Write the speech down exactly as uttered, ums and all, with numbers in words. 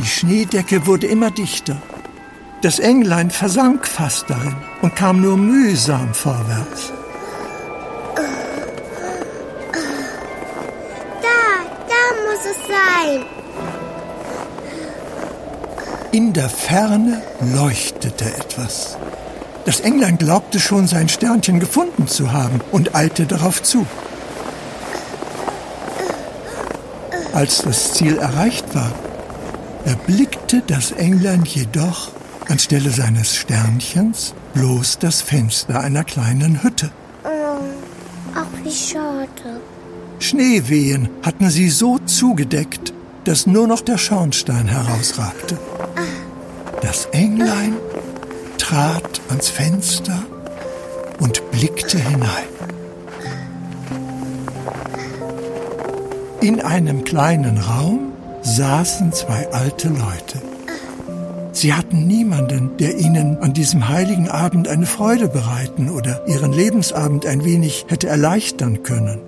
Schneedecke wurde immer dichter. Das Englein versank fast darin und kam nur mühsam vorwärts. Da, da muss es sein. In der Ferne leuchtete etwas. Das Englein glaubte schon, sein Sternchen gefunden zu haben und eilte darauf zu. Als das Ziel erreicht war, erblickte das Englein jedoch anstelle seines Sternchens bloß das Fenster einer kleinen Hütte. Oh, ach, wie schade. Schneewehen hatten sie so zugedeckt, dass nur noch der Schornstein herausragte. Das Englein trat ans Fenster und blickte hinein. In einem kleinen Raum saßen zwei alte Leute. Sie hatten niemanden, der ihnen an diesem heiligen Abend eine Freude bereiten oder ihren Lebensabend ein wenig hätte erleichtern können.